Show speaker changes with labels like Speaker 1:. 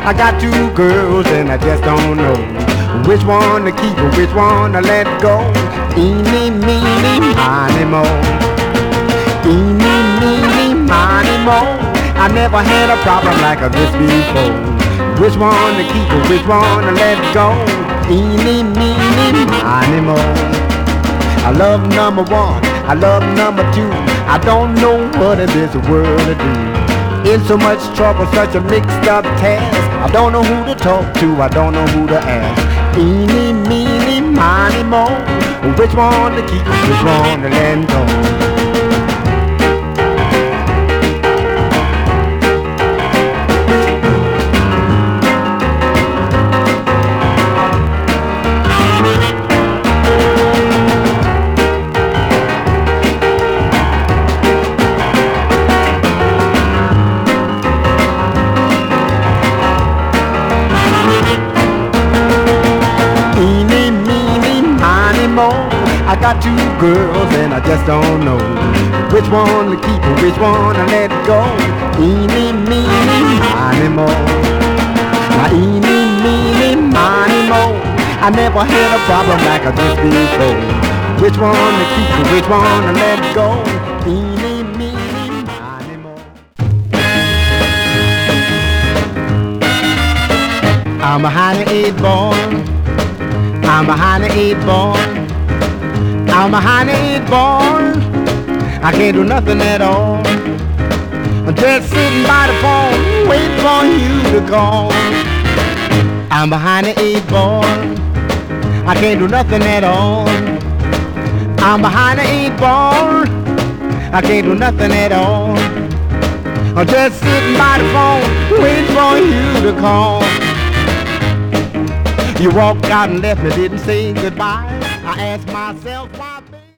Speaker 1: I got two girls and I just don't know which one to keep or which one to let go. Eeny, meeny, miny, mo. Eeny, meeny, miny, mo. I never had a problem like this before. Which one to keep or which one to let go? Eeny, meeny, miny, mo. I love number one, I love number two. I don't know what in this world to do. In so much trouble, such a mixed up task. I don't know who to talk to, I don't know who to ask. Eeny, meeny, miny, mo. Which one to keep, which one to let go? I got two girls and I just don't know which one to keep or which one to let go. Eeny, meeny, miny, mo. My eeny, meeny, miny, mo. I never had a problem like this before. Which one to keep or which one to let go? Eeny, meeny, miny, mo. I'm behind the 8 ball. I'm behind the 8 ball. I'm behind the 8 ball. I can't do nothing at all. I'm just sitting by the phone, waiting for you to call. I'm behind the 8 ball. I can't do nothing at all. I'm behind the 8 ball. I can't do nothing at all. I'm just sitting by the phone, waiting for you to call. You walked out and left me, didn't say goodbye. I asked myself why.